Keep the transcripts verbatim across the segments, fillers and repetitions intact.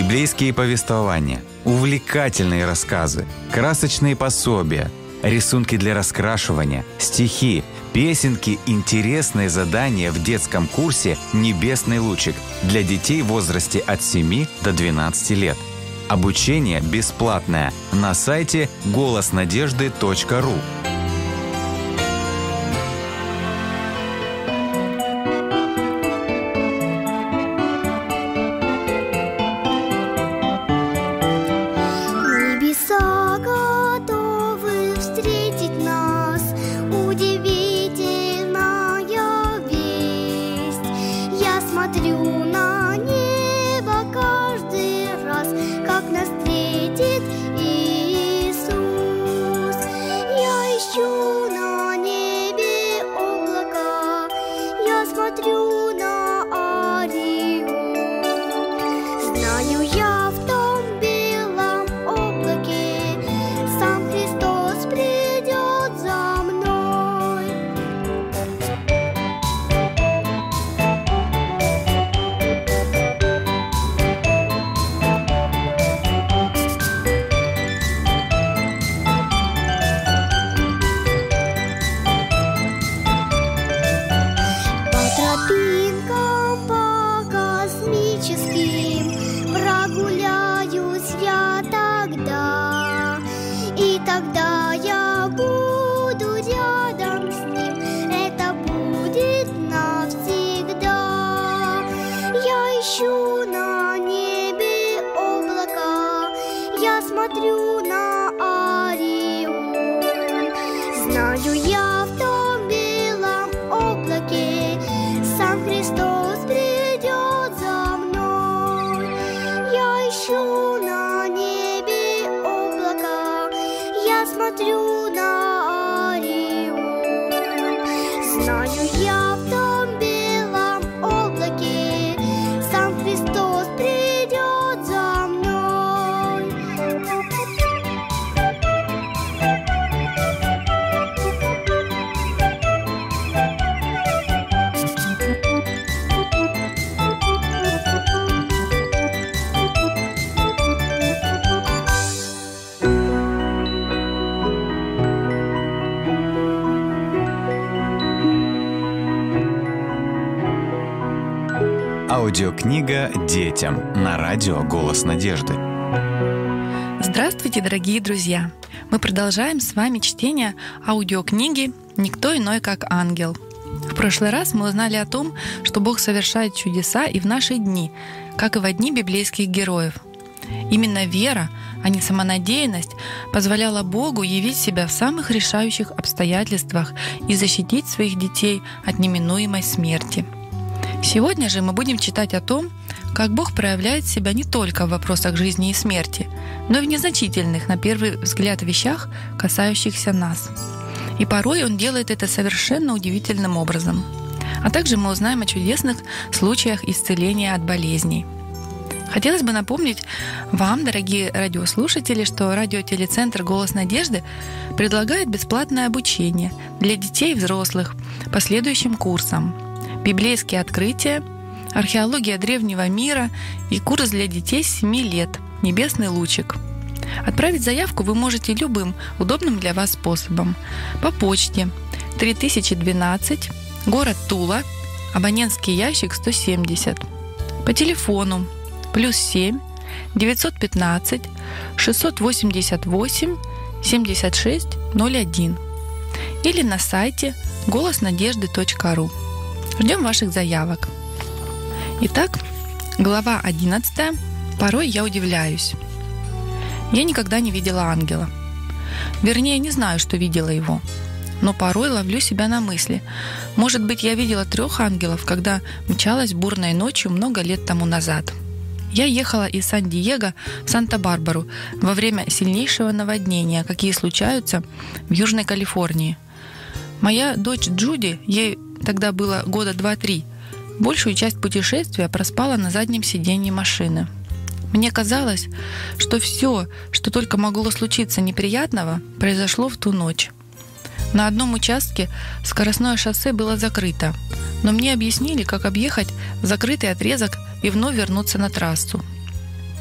библейские повествования, увлекательные рассказы, красочные пособия, рисунки для раскрашивания, стихи, песенки, интересные задания в детском курсе «Небесный лучик» для детей в возрасте от семи до двенадцати лет. Обучение бесплатное на сайте голос надежды точка ру. Аудиокнига детям на радио «Голос надежды». Здравствуйте, дорогие друзья! Мы продолжаем с вами чтение аудиокниги «Никто иной, как ангел». В прошлый раз мы узнали о том, что Бог совершает чудеса и в наши дни, как и во дни библейских героев. Именно вера, а не самонадеянность, позволяла Богу явить себя в самых решающих обстоятельствах и защитить своих детей от неминуемой смерти. Сегодня же мы будем читать о том, как Бог проявляет себя не только в вопросах жизни и смерти, но и в незначительных, на первый взгляд, вещах, касающихся нас. И порой Он делает это совершенно удивительным образом. А также мы узнаем о чудесных случаях исцеления от болезней. Хотелось бы напомнить вам, дорогие радиослушатели, что радиотелецентр «Голос надежды» предлагает бесплатное обучение для детей и взрослых по следующим курсам: библейские открытия, археология древнего мира и курс для детей с семи лет «Небесный лучик». Отправить заявку вы можете любым удобным для вас способом. По почте три тысячи двенадцать, город Тула, абонентский ящик сто семьдесят. По телефону плюс семь девятьсот пятнадцать шестьсот восемьдесят восемь семьдесят шесть ноль один или на сайте голос надежды точка ру. Ждем ваших заявок. Итак, глава одиннадцатая. Порой я удивляюсь. Я никогда не видела ангела. Вернее, не знаю, что видела его. Но порой ловлю себя на мысли. Может быть, я видела трех ангелов, когда мчалась бурной ночью много лет тому назад. Я ехала из Сан-Диего в Санта-Барбару во время сильнейшего наводнения, какие случаются в Южной Калифорнии. Моя дочь Джуди, ей тогда было года два-три, большую часть путешествия проспала на заднем сиденье машины. Мне казалось, что все, что только могло случиться неприятного, произошло в ту ночь. На одном участке скоростное шоссе было закрыто, но мне объяснили, как объехать закрытый отрезок и вновь вернуться на трассу.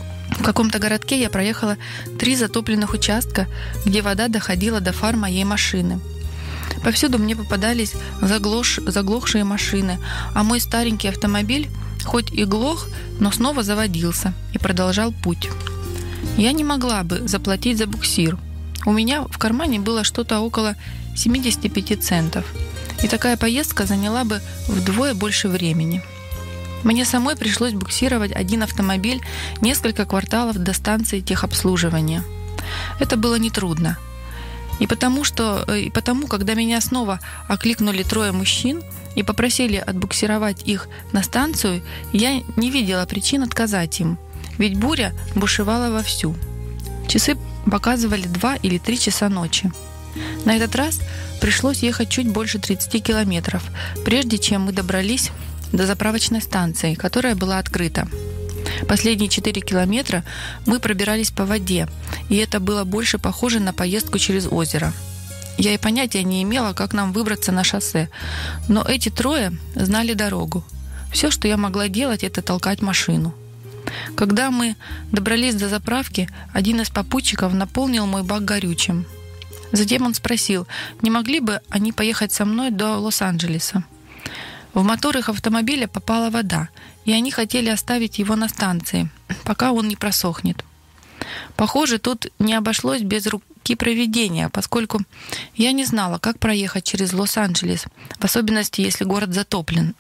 каком-то городке я проехала три затопленных участка, где вода доходила до фар моей машины. Повсюду мне попадались заглох... заглохшие машины, а мой старенький автомобиль хоть и глох, но снова заводился и продолжал путь. Я не могла бы заплатить за буксир. У меня в кармане было что-то около семьдесят пять центов, и такая поездка заняла бы вдвое больше времени. Мне самой пришлось буксировать один автомобиль несколько кварталов до станции техобслуживания. Это было нетрудно. И потому, что, и потому, когда меня снова окликнули трое мужчин и попросили отбуксировать их на станцию, я не видела причин отказать им, ведь буря бушевала вовсю. Часы показывали два или три часа ночи. На этот раз пришлось ехать чуть больше тридцати километров, прежде чем мы добрались до заправочной станции, которая была открыта. Последние четыре километра мы пробирались по воде, и это было больше похоже на поездку через озеро. Я и понятия не имела, как нам выбраться на шоссе, но эти трое знали дорогу. Все, что я могла делать, это толкать машину. Когда мы добрались до заправки, один из попутчиков наполнил мой бак горючим. Затем он спросил, не могли бы они поехать со мной до Лос-Анджелеса. В мотор их автомобиля попала вода, и они хотели оставить его на станции, пока он не просохнет. Похоже, тут не обошлось без руки провидения, поскольку я не знала, как проехать через Лос-Анджелес, в особенности, если город затоплен.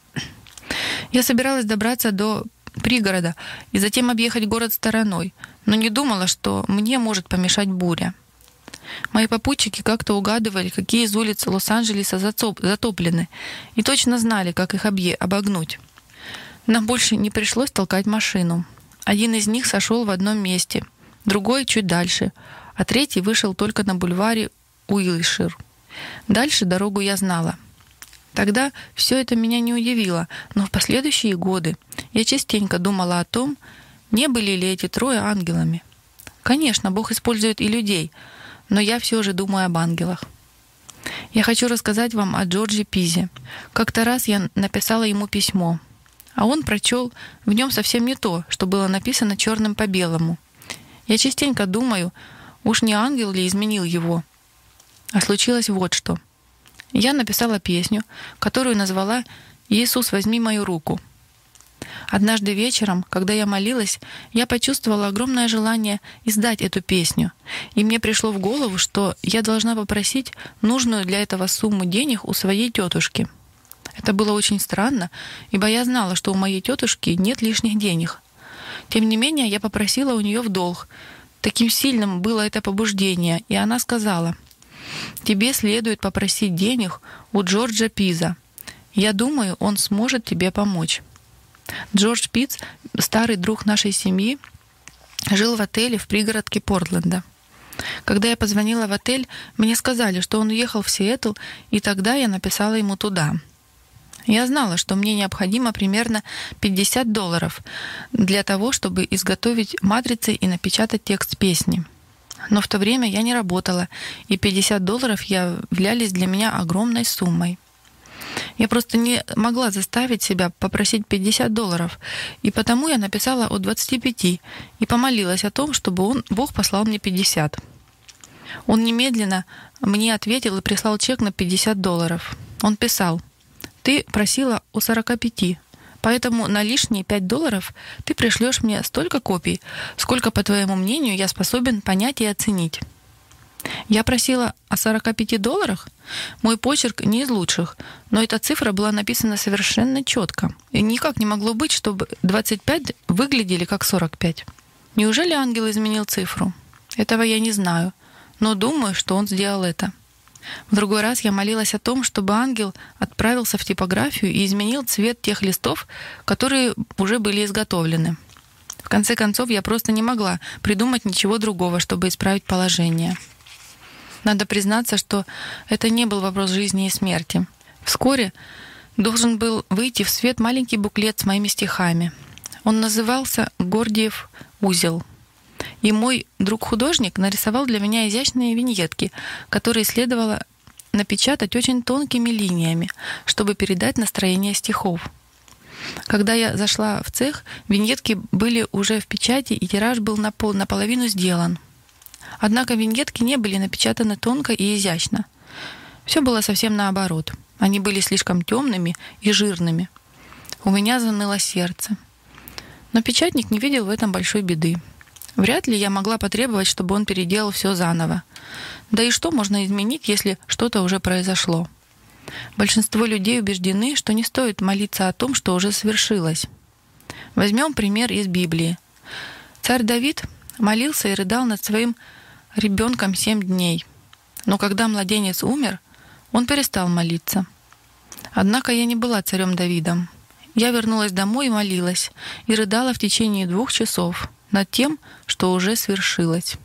Я собиралась добраться до пригорода и затем объехать город стороной, но не думала, что мне может помешать буря. Мои попутчики как-то угадывали, какие из улиц Лос-Анджелеса затоплены, и точно знали, как их обогнуть. Нам больше не пришлось толкать машину. Один из них сошел в одном месте, другой чуть дальше, а третий вышел только на бульваре Уилшир. Дальше дорогу я знала. Тогда все это меня не удивило, но в последующие годы я частенько думала о том, не были ли эти трое ангелами. Конечно, Бог использует и людей, но я все же думаю об ангелах. Я хочу рассказать вам о Джордже Пизе. Как-то раз я написала ему письмо, а он прочел в нем совсем не то, что было написано черным по белому. Я частенько думаю, уж не ангел ли изменил его. А случилось вот что. Я написала песню, которую назвала «Иисус, возьми мою руку». Однажды вечером, когда я молилась, я почувствовала огромное желание издать эту песню, и мне пришло в голову, что я должна попросить нужную для этого сумму денег у своей тетушки. Это было очень странно, ибо я знала, что у моей тетушки нет лишних денег. Тем не менее, я попросила у нее в долг. Таким сильным было это побуждение, и она сказала: «Тебе следует попросить денег у Джорджа Пиза. Я думаю, он сможет тебе помочь». Джордж Пиз, старый друг нашей семьи, жил в отеле в пригородке Портленда. Когда я позвонила в отель, мне сказали, что он уехал в Сиэтл, и тогда я написала ему туда. Я знала, что мне необходимо примерно пятьдесят долларов для того, чтобы изготовить матрицы и напечатать текст песни. Но в то время я не работала, и пятьдесят долларов являлись для меня огромной суммой. Я просто не могла заставить себя попросить пятьдесят долларов, и потому я написала о двадцати пяти и помолилась о том, чтобы он, Бог послал мне пятьдесят. Он немедленно мне ответил и прислал чек на пятьдесят долларов. Он писал: «Ты просила о сорока пяти, поэтому на лишние пять долларов ты пришлешь мне столько копий, сколько, по твоему мнению, я способен понять и оценить». Я просила о сорока пяти долларах. Мой почерк не из лучших, но эта цифра была написана совершенно четко. И никак не могло быть, чтобы двадцать пять выглядели как сорок пять. Неужели ангел изменил цифру? Этого я не знаю, но думаю, что он сделал это. В другой раз я молилась о том, чтобы ангел отправился в типографию и изменил цвет тех листов, которые уже были изготовлены. В конце концов, я просто не могла придумать ничего другого, чтобы исправить положение. Надо признаться, что это не был вопрос жизни и смерти. Вскоре должен был выйти в свет маленький буклет с моими стихами. Он назывался «Гордиев узел». И мой друг-художник нарисовал для меня изящные виньетки, которые следовало напечатать очень тонкими линиями, чтобы передать настроение стихов. Когда я зашла в цех, виньетки были уже в печати, и тираж был напол- наполовину сделан. Однако виньетки не были напечатаны тонко и изящно. Все было совсем наоборот. Они были слишком темными и жирными. У меня заныло сердце. Но печатник не видел в этом большой беды. Вряд ли я могла потребовать, чтобы он переделал все заново. Да и что можно изменить, если что-то уже произошло? Большинство людей убеждены, что не стоит молиться о том, что уже свершилось. Возьмем пример из Библии. Царь Давид молился и рыдал над своим ребенком семь дней. Но когда младенец умер, он перестал молиться. Однако я не была царем Давидом. Я вернулась домой и молилась, и рыдала в течение двух часов над тем, что уже свершилось.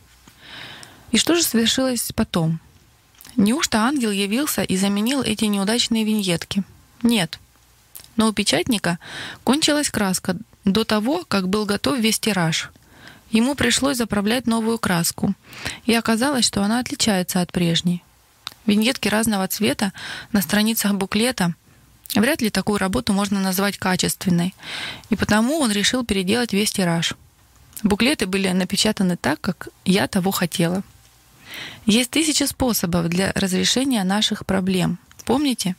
И что же свершилось потом? Неужто ангел явился и заменил эти неудачные виньетки? Нет. Но у печатника кончилась краска до того, как был готов весь тираж. Ему пришлось заправлять новую краску, и оказалось, что она отличается от прежней. Виньетки разного цвета на страницах буклета. Вряд ли такую работу можно назвать качественной, и потому он решил переделать весь тираж. Буклеты были напечатаны так, как я того хотела. Есть тысячи способов для разрешения наших проблем. Помните?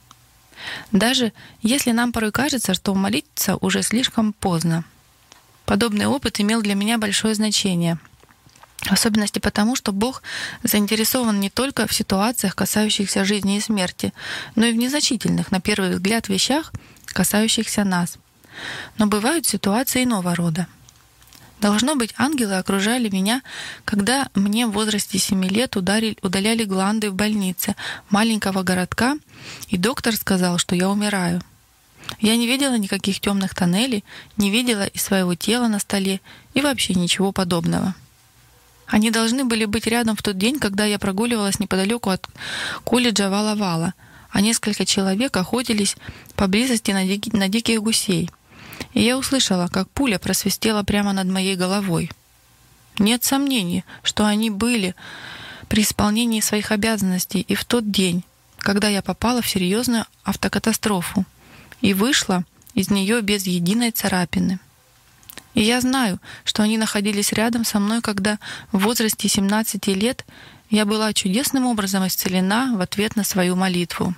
Даже если нам порой кажется, что молиться уже слишком поздно. Подобный опыт имел для меня большое значение. В особенности потому, что Бог заинтересован не только в ситуациях, касающихся жизни и смерти, но и в незначительных, на первый взгляд, вещах, касающихся нас. Но бывают ситуации иного рода. Должно быть, ангелы окружали меня, когда мне в возрасте семи лет ударили, удаляли гланды в больнице маленького городка, и доктор сказал, что я умираю. Я не видела никаких темных тоннелей, не видела и своего тела на столе, и вообще ничего подобного. Они должны были быть рядом в тот день, когда я прогуливалась неподалеку от колледжа Вала-Вала, а несколько человек охотились поблизости на, дик... на диких гусей. И я услышала, как пуля просвистела прямо над моей головой. Нет сомнений, что они были при исполнении своих обязанностей и в тот день, когда я попала в серьезную автокатастрофу и вышла из нее без единой царапины. И я знаю, что они находились рядом со мной, когда в возрасте семнадцати лет я была чудесным образом исцелена в ответ на свою молитву.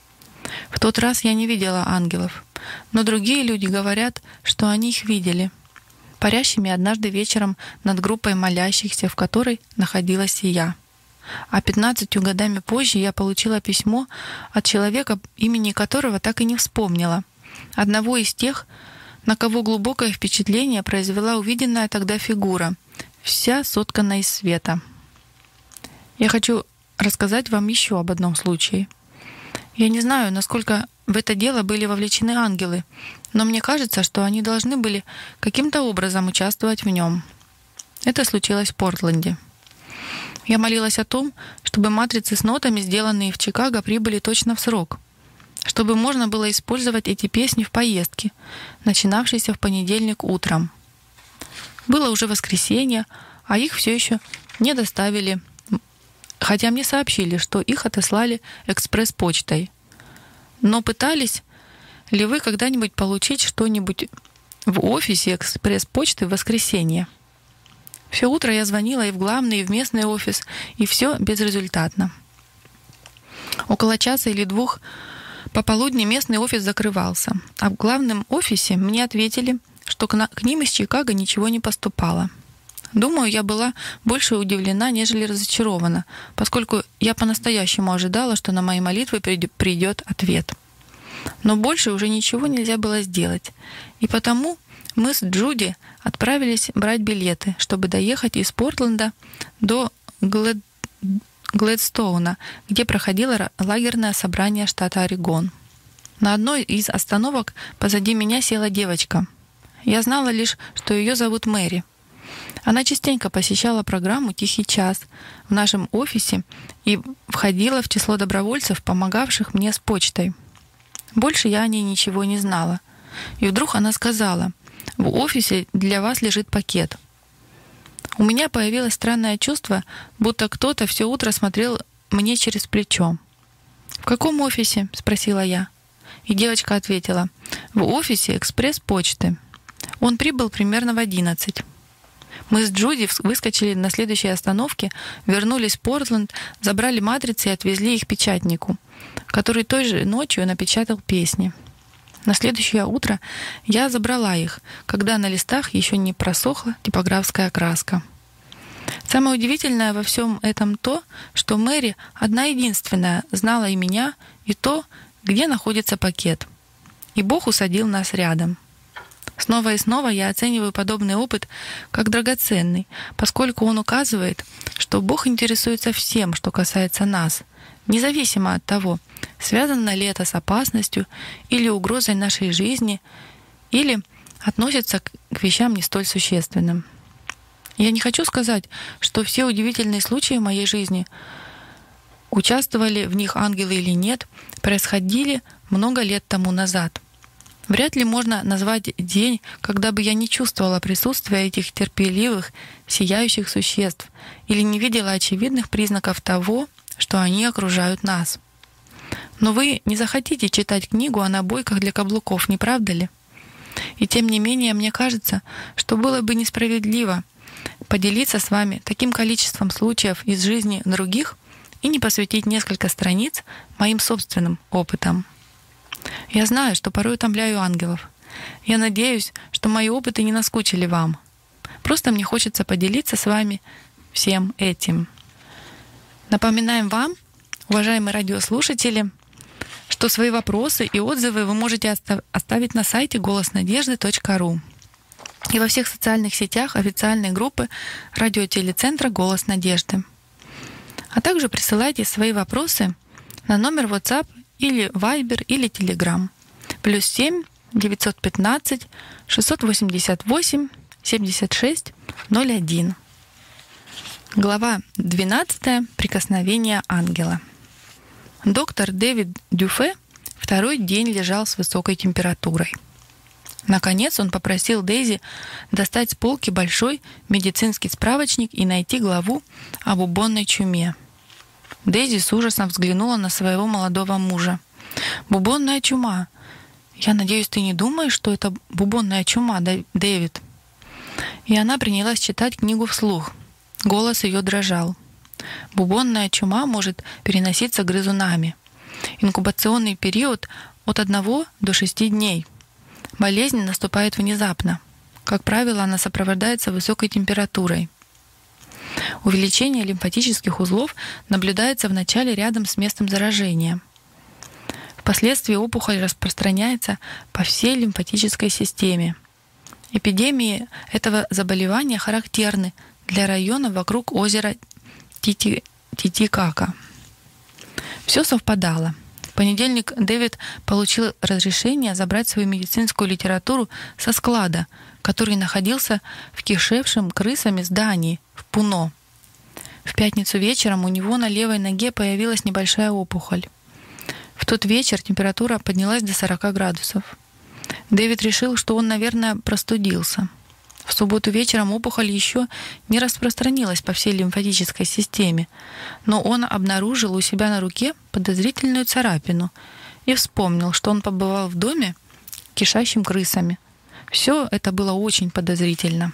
В тот раз я не видела ангелов, но другие люди говорят, что они их видели, парящими однажды вечером над группой молящихся, в которой находилась и я. А пятнадцатью годами позже я получила письмо от человека, имени которого так и не вспомнила, одного из тех, на кого глубокое впечатление произвела увиденная тогда фигура, вся сотканная из света. Я хочу рассказать вам еще об одном случае. Я не знаю, насколько в это дело были вовлечены ангелы, но мне кажется, что они должны были каким-то образом участвовать в нем. Это случилось в Портленде. Я молилась о том, чтобы матрицы с нотами, сделанные в Чикаго, прибыли точно в срок, чтобы можно было использовать эти песни в поездке, начинавшейся в понедельник утром. Было уже воскресенье, а их все еще не доставили, хотя мне сообщили, что их отослали экспресс-почтой. Но пытались ли вы когда-нибудь получить что-нибудь в офисе экспресс-почты в воскресенье? Все утро я звонила и в главный, и в местный офис, и все безрезультатно. Около часа или двух пополудни местный офис закрывался, а в главном офисе мне ответили, что к, на, к ним из Чикаго ничего не поступало. Думаю, я была больше удивлена, нежели разочарована, поскольку я по-настоящему ожидала, что на мои молитвы придет ответ. Но больше уже ничего нельзя было сделать, и потому мы с Джуди отправились брать билеты, чтобы доехать из Портленда до Глэд... Глэдстоуна, где проходило лагерное собрание штата Орегон. На одной из остановок позади меня села девочка. Я знала лишь, что ее зовут Мэри. Она частенько посещала программу «Тихий час» в нашем офисе и входила в число добровольцев, помогавших мне с почтой. Больше я о ней ничего не знала. И вдруг она сказала: «В офисе для вас лежит пакет». У меня появилось странное чувство, будто кто-то все утро смотрел мне через плечо. «В каком офисе?» — спросила я. И девочка ответила: «В офисе экспресс-почты». Он прибыл примерно в одиннадцать. Мы с Джуди выскочили на следующей остановке, вернулись в Портленд, забрали матрицы и отвезли их печатнику, который той же ночью напечатал песни. На следующее утро я забрала их, когда на листах еще не просохла типографская краска. Самое удивительное во всем этом то, что Мэри одна единственная знала и меня, и то, где находится пакет. И Бог усадил нас рядом. Снова и снова я оцениваю подобный опыт как драгоценный, поскольку он указывает, что Бог интересуется всем, что касается нас, независимо от того, связано ли это с опасностью или угрозой нашей жизни, или относится к вещам не столь существенным. Я не хочу сказать, что все удивительные случаи в моей жизни, участвовали в них ангелы или нет, происходили много лет тому назад. Вряд ли можно назвать день, когда бы я не чувствовала присутствия этих терпеливых, сияющих существ или не видела очевидных признаков того, что они окружают нас. Но вы не захотите читать книгу о набойках для каблуков, не правда ли? И тем не менее, мне кажется, что было бы несправедливо поделиться с вами таким количеством случаев из жизни других и не посвятить несколько страниц моим собственным опытам. Я знаю, что порой утомляю ангелов. Я надеюсь, что мои опыты не наскучили вам. Просто мне хочется поделиться с вами всем этим. Напоминаем вам, уважаемые радиослушатели, что свои вопросы и отзывы вы можете оставить на сайте голос надежды точка ру и во всех социальных сетях официальной группы радиотелецентра «Голос надежды». А также присылайте свои вопросы на номер WhatsApp или Viber или Telegram плюс семь девятьсот пятнадцать шестьсот восемьдесят восемь семьдесят шесть ноль один. Глава двенадцатая. Прикосновение ангела. Доктор Дэвид Дюфе второй день лежал с высокой температурой. Наконец он попросил Дейзи достать с полки большой медицинский справочник и найти главу о бубонной чуме. Дейзи с ужасом взглянула на своего молодого мужа. «Бубонная чума. Я надеюсь, ты не думаешь, что это бубонная чума, Дэвид?» И она принялась читать книгу вслух. Голос ее дрожал. Бубонная чума может переноситься грызунами. Инкубационный период от одного до шести дней. Болезнь наступает внезапно. Как правило, она сопровождается высокой температурой. Увеличение лимфатических узлов наблюдается вначале рядом с местом заражения. Впоследствии опухоль распространяется по всей лимфатической системе. Эпидемии этого заболевания характерны для района вокруг озера Тити... Титикака. Все совпадало. В понедельник Дэвид получил разрешение забрать свою медицинскую литературу со склада, который находился в кишевшем крысами здании в Пуно. В пятницу вечером у него на левой ноге появилась небольшая опухоль. В тот вечер температура поднялась до сорока градусов. Дэвид решил, что он, наверное, простудился. В субботу вечером опухоль еще не распространилась по всей лимфатической системе, но он обнаружил у себя на руке подозрительную царапину и вспомнил, что он побывал в доме, кишащим крысами. Все это было очень подозрительно.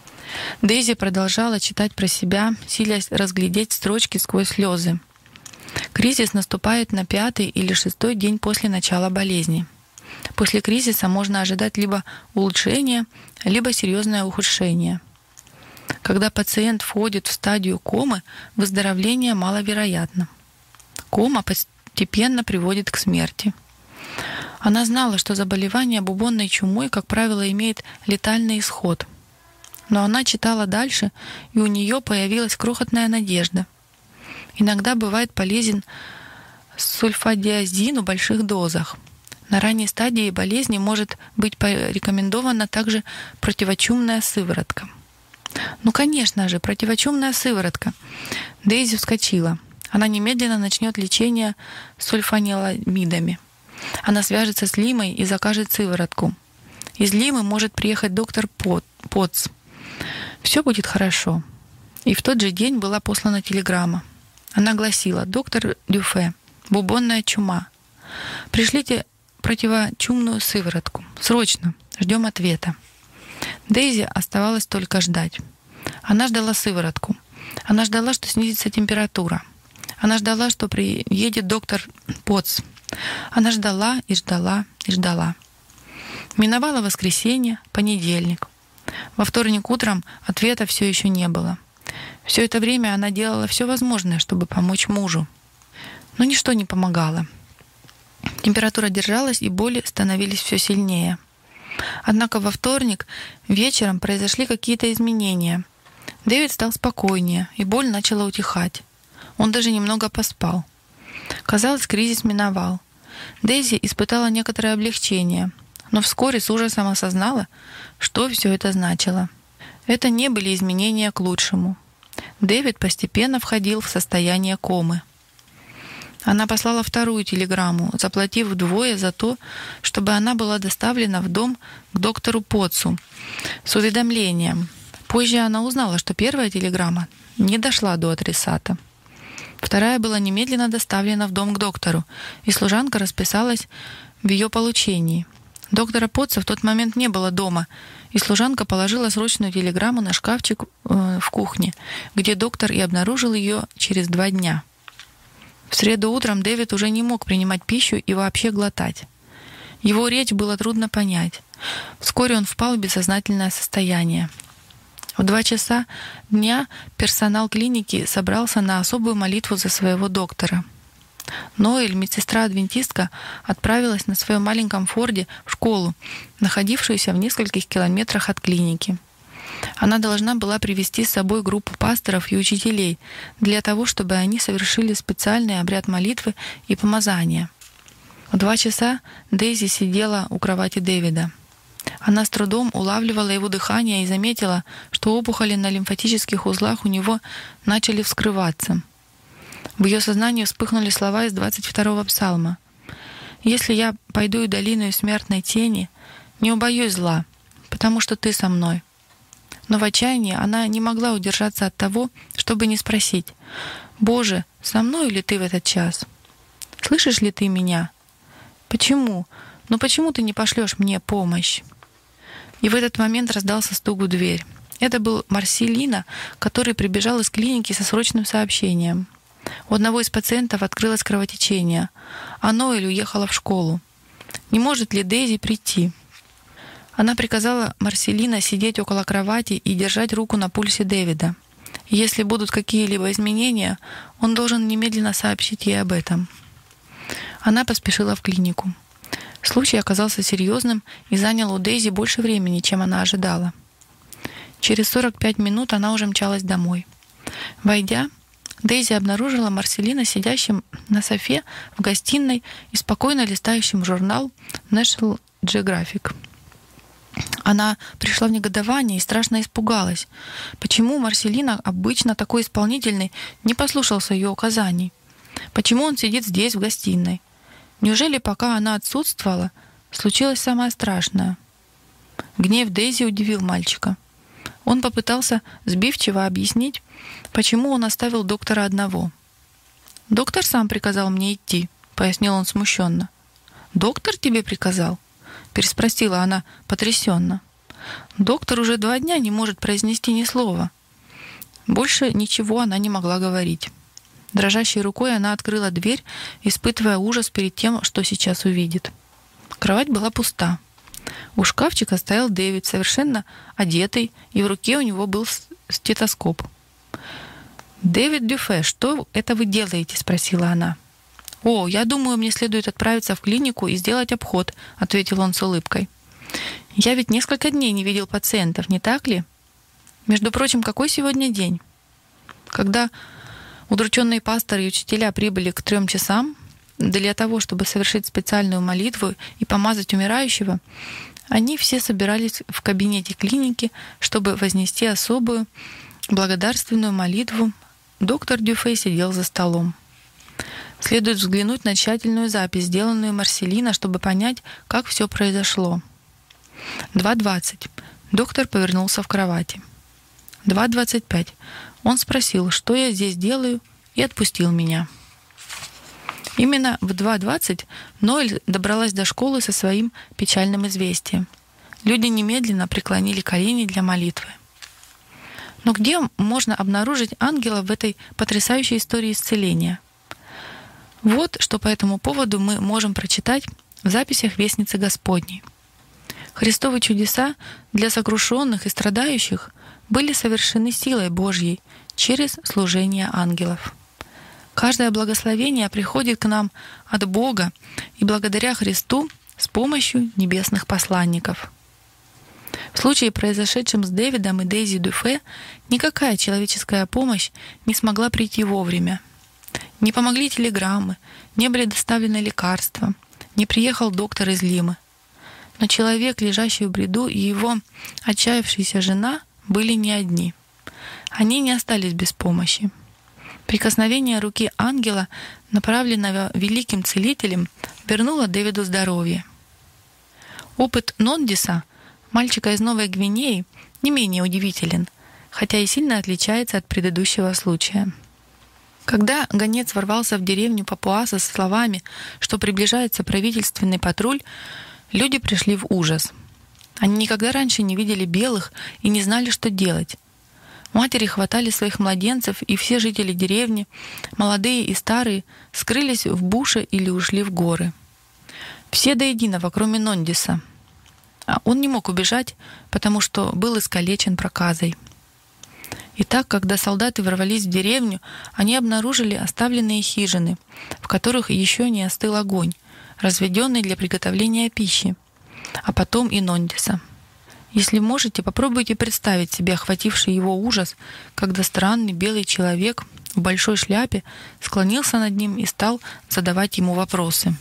Дейзи продолжала читать про себя, силясь разглядеть строчки сквозь слезы. Кризис наступает на пятый или шестой день после начала болезни. После кризиса можно ожидать либо улучшения, либо серьезное ухудшение. Когда пациент входит в стадию комы, выздоровление маловероятно. Кома постепенно приводит к смерти. Она знала, что заболевание бубонной чумой, как правило, имеет летальный исход. Но она читала дальше, и у нее появилась крохотная надежда. Иногда бывает полезен сульфадиазин в больших дозах. На ранней стадии болезни может быть порекомендована также противочумная сыворотка. Ну, конечно же, противочумная сыворотка. Дейзи вскочила. Она немедленно начнет лечение сульфаниламидами. Она свяжется с Лимой и закажет сыворотку. Из Лимы может приехать доктор Потц. Все будет хорошо. И в тот же день была послана телеграмма. Она гласила: «Доктор Дюфе, бубонная чума. Пришлите противочумную сыворотку. Срочно. Ждем ответа». Дейзи оставалось только ждать. Она ждала сыворотку. Она ждала, что снизится температура. Она ждала, что приедет доктор Потц. Она ждала и ждала и ждала. Миновало воскресенье, понедельник. Во вторник утром ответа все еще не было. Все это время она делала все возможное, чтобы помочь мужу. Но ничто не помогало. Температура держалась, и боли становились все сильнее. Однако во вторник вечером произошли какие-то изменения. Дэвид стал спокойнее, и боль начала утихать. Он даже немного поспал. Казалось, кризис миновал. Дейзи испытала некоторое облегчение, но вскоре с ужасом осознала, что все это значило. Это не были изменения к лучшему. Дэвид постепенно входил в состояние комы. Она послала вторую телеграмму, заплатив вдвое за то, чтобы она была доставлена в дом к доктору Потцу с уведомлением. Позже она узнала, что первая телеграмма не дошла до адресата. Вторая была немедленно доставлена в дом к доктору, и служанка расписалась в ее получении. Доктора Потца в тот момент не было дома, и служанка положила срочную телеграмму на шкафчик э, в кухне, где доктор и обнаружил ее через два дня. В среду утром Дэвид уже не мог принимать пищу и вообще глотать. Его речь было трудно понять. Вскоре он впал в бессознательное состояние. В два часа дня персонал клиники собрался на особую молитву за своего доктора. Ноэль, медсестра-адвентистка, отправилась на своем маленьком форде в школу, находившуюся в нескольких километрах от клиники. Она должна была привести с собой группу пасторов и учителей для того, чтобы они совершили специальный обряд молитвы и помазания. В два часа Дейзи сидела у кровати Дэвида. Она с трудом улавливала его дыхание и заметила, что опухоли на лимфатических узлах у него начали вскрываться. В ее сознании вспыхнули слова из двадцать второго псалма. «Если я пойду и долину смертной тени, не убоюсь зла, потому что ты со мной». Но в отчаянии она не могла удержаться от того, чтобы не спросить: «Боже, со мной ли ты в этот час? Слышишь ли ты меня? Почему? Ну почему ты не пошлешь мне помощь?» И в этот момент раздался стук в дверь. Это был Марселино, который прибежал из клиники со срочным сообщением. У одного из пациентов открылось кровотечение, а Ноэль уехала в школу. Не может ли Дейзи прийти? Она приказала Марселино сидеть около кровати и держать руку на пульсе Дэвида. И если будут какие-либо изменения, он должен немедленно сообщить ей об этом. Она поспешила в клинику. Случай оказался серьезным и занял у Дейзи больше времени, чем она ожидала. Через сорок пять минут она уже мчалась домой. Войдя, Дейзи обнаружила Марселино сидящим на софе в гостиной и спокойно листающим журнал National Geographic. Она пришла в негодование и страшно испугалась. Почему Марселино, обычно такой исполнительный, не послушался ее указаний? Почему он сидит здесь, в гостиной? Неужели, пока она отсутствовала, случилось самое страшное? Гнев Дейзи удивил мальчика. Он попытался сбивчиво объяснить, почему он оставил доктора одного. «Доктор сам приказал мне идти», — пояснил он смущенно. «Доктор тебе приказал?» — переспросила она потрясенно. «Доктор уже два дня не может произнести ни слова». Больше ничего она не могла говорить. Дрожащей рукой она открыла дверь, испытывая ужас перед тем, что сейчас увидит. Кровать была пуста. У шкафчика стоял Дэвид, совершенно одетый, и в руке у него был стетоскоп. «Дэвид Дюфе, что это вы делаете?» — спросила она. «О, я думаю, мне следует отправиться в клинику и сделать обход», — ответил он с улыбкой. «Я ведь несколько дней не видел пациентов, не так ли? Между прочим, какой сегодня день?» Когда удрученные пасторы и учителя прибыли к трем часам для того, чтобы совершить специальную молитву и помазать умирающего, они все собирались в кабинете клиники, чтобы вознести особую благодарственную молитву. Доктор Дюфе сидел за столом. Следует взглянуть на тщательную запись, сделанную Марселино, чтобы понять, как все произошло. два двадцать. Доктор повернулся в кровати. два двадцать пять. Он спросил, что я здесь делаю, и отпустил меня. Именно в два двадцать Ноэль добралась до школы со своим печальным известием. Люди немедленно преклонили колени для молитвы. Но где можно обнаружить ангела в этой потрясающей истории исцеления? Вот что по этому поводу мы можем прочитать в записях Вестницы Господней. Христовы чудеса для сокрушенных и страдающих были совершены силой Божьей через служение ангелов. Каждое благословение приходит к нам от Бога и благодаря Христу с помощью небесных посланников. В случае, произошедшем с Дэвидом и Дейзи Дюфе, никакая человеческая помощь не смогла прийти вовремя. Не помогли телеграммы, не были доставлены лекарства, не приехал доктор из Лимы. Но человек, лежащий в бреду, и его отчаявшаяся жена были не одни. Они не остались без помощи. Прикосновение руки ангела, направленного великим целителем, вернуло Дэвиду здоровье. Опыт Нондиса, мальчика из Новой Гвинеи, не менее удивителен, хотя и сильно отличается от предыдущего случая. Когда гонец ворвался в деревню Папуаса с словами, что приближается правительственный патруль, люди пришли в ужас. Они никогда раньше не видели белых и не знали, что делать. Матери хватали своих младенцев, и все жители деревни, молодые и старые, скрылись в буше или ушли в горы. Все до единого, кроме Нондиса. А он не мог убежать, потому что был искалечен проказой. Итак, когда солдаты ворвались в деревню, они обнаружили оставленные хижины, в которых еще не остыл огонь, разведенный для приготовления пищи, а потом и Нондиса. Если можете, попробуйте представить себе охвативший его ужас, когда странный белый человек в большой шляпе склонился над ним и стал задавать ему вопросы.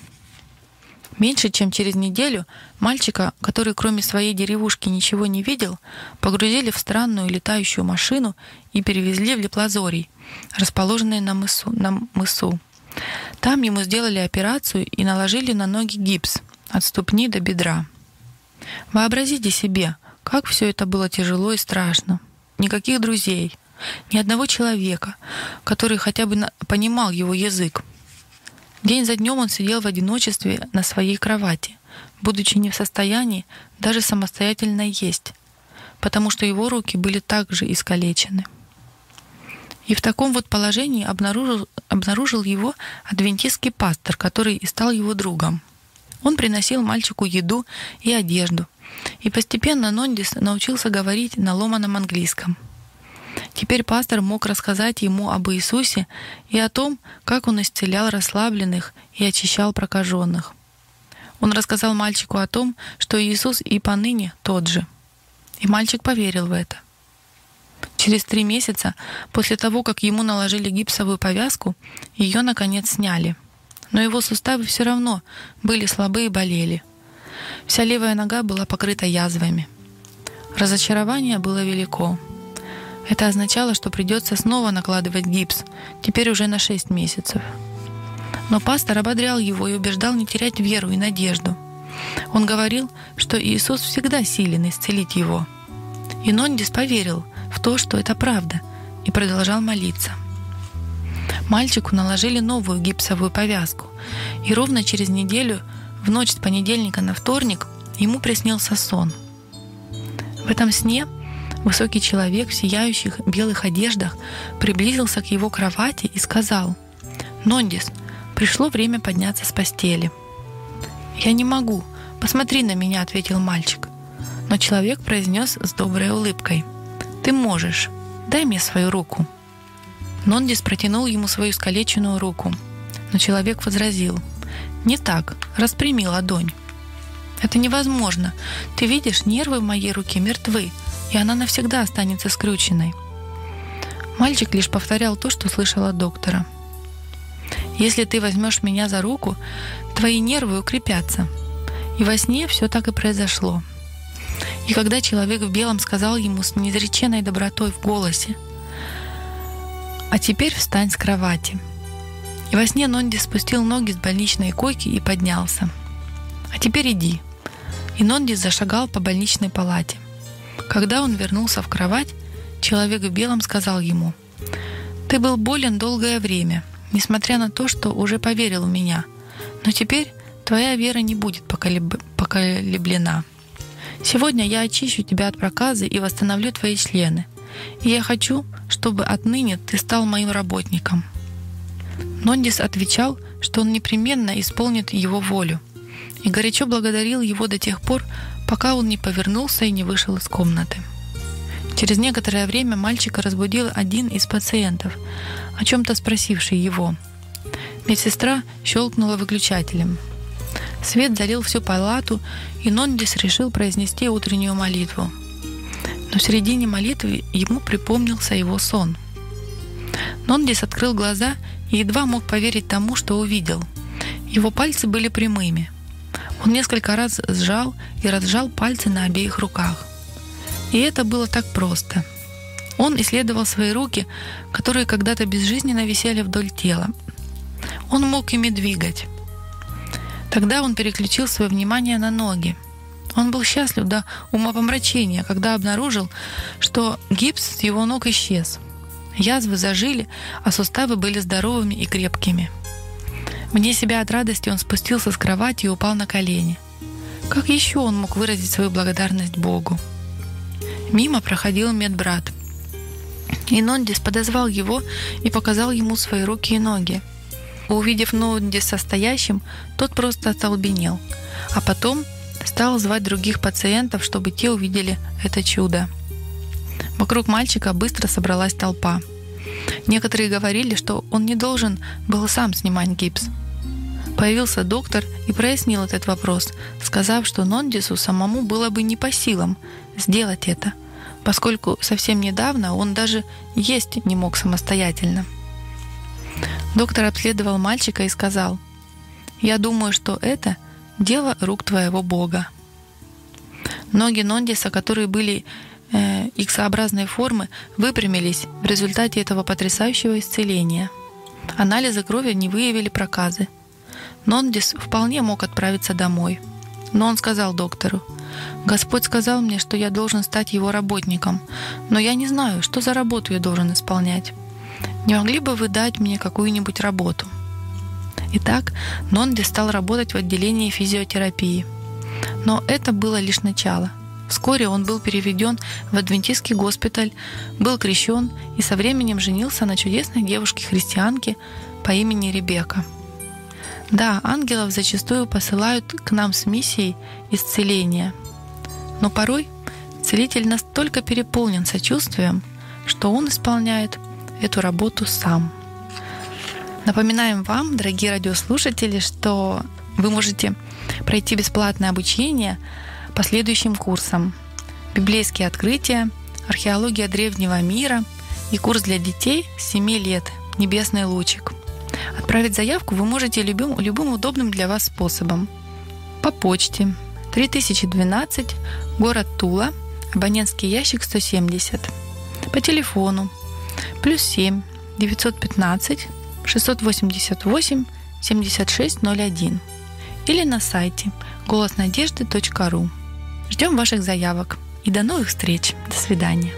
Меньше чем через неделю мальчика, который кроме своей деревушки ничего не видел, погрузили в странную летающую машину и перевезли в Леплазорий, расположенный на мысу, на мысу. Там ему сделали операцию и наложили на ноги гипс от ступни до бедра. Вообразите себе, как все это было тяжело и страшно. Никаких друзей, ни одного человека, который хотя бы понимал его язык. День за днем он сидел в одиночестве на своей кровати, будучи не в состоянии даже самостоятельно есть, потому что его руки были также искалечены. И в таком вот положении обнаружил, обнаружил его адвентистский пастор, который и стал его другом. Он приносил мальчику еду и одежду, и постепенно Нондис научился говорить на ломаном английском. Теперь пастор мог рассказать ему об Иисусе и о том, как он исцелял расслабленных и очищал прокаженных. Он рассказал мальчику о том, что Иисус и поныне тот же. И мальчик поверил в это. Через три месяца после того, как ему наложили гипсовую повязку, ее наконец сняли. Но его суставы все равно были слабы и болели. Вся левая нога была покрыта язвами. Разочарование было велико. Это означало, что придется снова накладывать гипс, теперь уже на шесть месяцев. Но пастор ободрял его и убеждал не терять веру и надежду. Он говорил, что Иисус всегда силен исцелить его. И Нондис поверил в то, что это правда, и продолжал молиться. Мальчику наложили новую гипсовую повязку, и ровно через неделю, в ночь с понедельника на вторник, ему приснился сон. В этом сне высокий человек в сияющих белых одеждах приблизился к его кровати и сказал: «Нондис, пришло время подняться с постели». «Я не могу. Посмотри на меня», — ответил мальчик. Но человек произнес с доброй улыбкой: «Ты можешь. Дай мне свою руку». Нондис протянул ему свою искалеченную руку, но человек возразил: «Не так. Распрями ладонь». «Это невозможно. Ты видишь, нервы в моей руке мертвы, и она навсегда останется скрюченной». Мальчик лишь повторял то, что слышал от доктора. «Если ты возьмешь меня за руку, твои нервы укрепятся». И во сне все так и произошло. И когда человек в белом сказал ему с неизреченной добротой в голосе: «А теперь встань с кровати». И во сне Нондис спустил ноги с больничной койки и поднялся. «А теперь иди». И Нондис зашагал по больничной палате. Когда он вернулся в кровать, человек в белом сказал ему: «Ты был болен долгое время, несмотря на то, что уже поверил в меня. Но теперь твоя вера не будет поколеб... поколеблена. Сегодня я очищу тебя от проказы и восстановлю твои члены. И я хочу, чтобы отныне ты стал моим работником». Нондис отвечал, что он непременно исполнит его волю, и горячо благодарил его до тех пор, пока он не повернулся и не вышел из комнаты. Через некоторое время мальчика разбудил один из пациентов, о чем-то спросивший его. Медсестра щелкнула выключателем. Свет залил всю палату, и Нондис решил произнести утреннюю молитву. Но в середине молитвы ему припомнился его сон. Нондис открыл глаза и едва мог поверить тому, что увидел. Его пальцы были прямыми. Он несколько раз сжал и разжал пальцы на обеих руках. И это было так просто. Он исследовал свои руки, которые когда-то безжизненно висели вдоль тела. Он мог ими двигать. Тогда он переключил свое внимание на ноги. Он был счастлив до умопомрачения, когда обнаружил, что гипс с его ног исчез. Язвы зажили, а суставы были здоровыми и крепкими. Вне себя от радости он спустился с кровати и упал на колени. Как еще он мог выразить свою благодарность Богу? Мимо проходил медбрат. И Нондис подозвал его и показал ему свои руки и ноги. Увидев Нондиса стоящим, тот просто остолбенел, а потом стал звать других пациентов, чтобы те увидели это чудо. Вокруг мальчика быстро собралась толпа. Некоторые говорили, что он не должен был сам снимать гипс. Появился доктор и прояснил этот вопрос, сказав, что Нондису самому было бы не по силам сделать это, поскольку совсем недавно он даже есть не мог самостоятельно. Доктор обследовал мальчика и сказал: «Я думаю, что это дело рук твоего Бога». Ноги Нондиса, которые были э, иксообразной формы, выпрямились в результате этого потрясающего исцеления. Анализы крови не выявили проказы. Нондис вполне мог отправиться домой. Но он сказал доктору: «Господь сказал мне, что я должен стать его работником, но я не знаю, что за работу я должен исполнять. Не могли бы вы дать мне какую-нибудь работу?» Итак, Нондис стал работать в отделении физиотерапии. Но это было лишь начало. Вскоре он был переведен в адвентистский госпиталь, был крещен и со временем женился на чудесной девушке-христианке по имени Ребекка. Да, ангелов зачастую посылают к нам с миссией исцеления. Но порой целитель настолько переполнен сочувствием, что он исполняет эту работу сам. Напоминаем вам, дорогие радиослушатели, что вы можете пройти бесплатное обучение по следующим курсам: библейские открытия, археология древнего мира и курс для детей с семи лет «Небесный лучик». Отправить заявку вы можете любым, любым удобным для вас способом. По почте три тысячи двенадцать, город Тула, абонентский ящик сто семьдесят. По телефону плюс семь девятьсот пятнадцать шестьсот восемьдесят восемь семьдесят шесть ноль один или на сайте голос надежды точка ру. Ждем ваших заявок и до новых встреч. До свидания.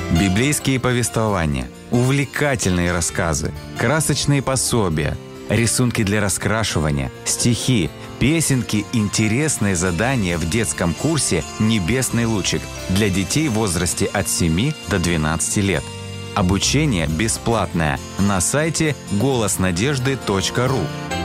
Библейские повествования, увлекательные рассказы, красочные пособия, рисунки для раскрашивания, стихи, песенки, интересные задания в детском курсе «Небесный лучик» для детей в возрасте от семи до двенадцати лет. Обучение бесплатное на сайте голос надежды точка ру.